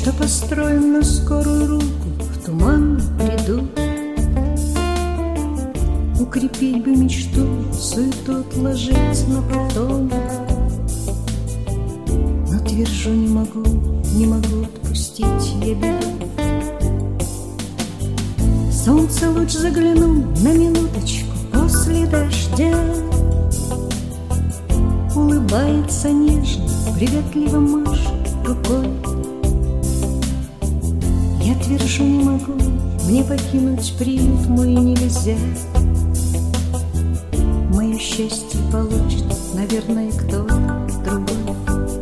что построен на скорую руку в туманном бреду. Укрепить бы мечту, суету отложить на потом. Но твержу, не могу отпустить я беду. Солнце луч заглянул на минуточку после дождя, улыбается нежно, приветливо машет рукой. Я твержу, не могу, мне покинуть приют мой нельзя. Мое счастье получит, наверное, кто-то другой.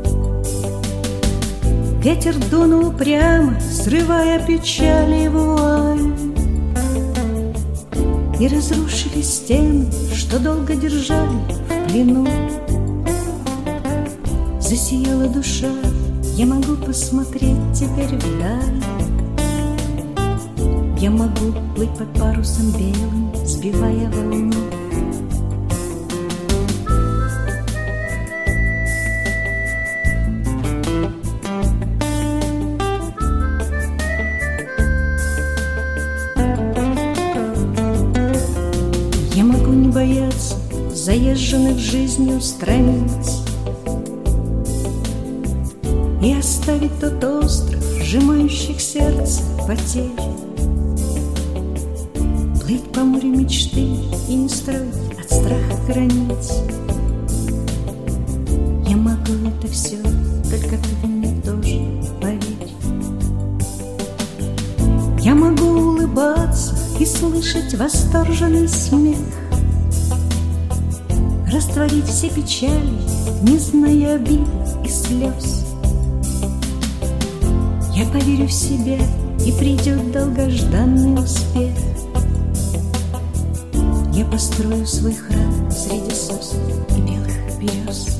Ветер дунул прямо, срывая печали и вуаль, и разрушили стены, что долго держали в плену. Засияла душа, я могу посмотреть теперь вдаль. Я могу плыть под парусом белым, сбивая волну. Я могу не бояться заезженных жизнью страниц и оставить тот остров, сжимающих сердце потерь. Плыть по морю мечты и не строить от страха границ. Я могу это все, только ты мне тоже поверь. Я могу улыбаться и слышать восторженный смех, растворить все печали, не зная обид и слез. Я поверю в себя, и придет долгожданный успех. Я построю свой храм среди сосен и белых берез.